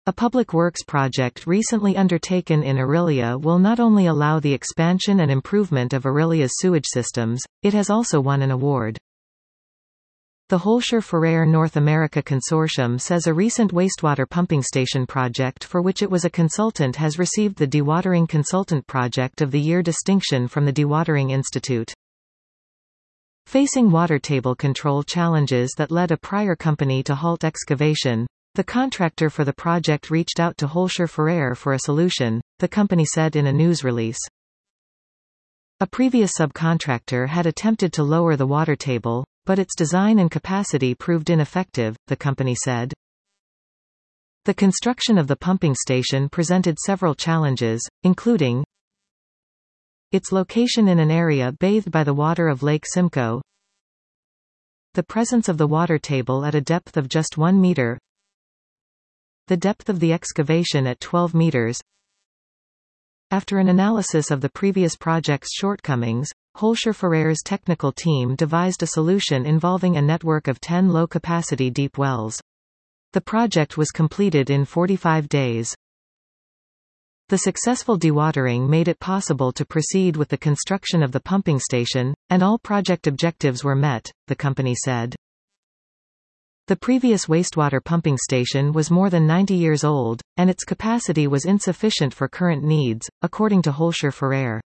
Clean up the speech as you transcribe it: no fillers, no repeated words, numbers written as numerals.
A public works project recently undertaken in Orillia will not only allow the expansion and improvement of Orillia's sewage systems, it has also won an award. The Hoelscher-Ferrer North America Consortium says a recent wastewater pumping station project for which it was a consultant has received the Dewatering Consultant Project of the Year distinction from the Dewatering Institute. Facing water table control challenges that led a prior company to halt excavation, the contractor for the project reached out to Hoelscher-Ferrer for a solution, the company said in a news release. A previous subcontractor had attempted to lower the water table, but its design and capacity proved ineffective, the company said. The construction of the pumping station presented several challenges, including its location in an area bathed by the water of Lake Simcoe, the presence of the water table at a depth of just 1 meter, the depth of the excavation at 12 meters. After an analysis of the previous project's shortcomings, Hoelscher-Ferrer's technical team devised a solution involving a network of 10 low-capacity deep wells. The project was completed in 45 days. The successful dewatering made it possible to proceed with the construction of the pumping station, and all project objectives were met, the company said. The previous wastewater pumping station was more than 90 years old, and its capacity was insufficient for current needs, according to Hoelscher-Ferrer.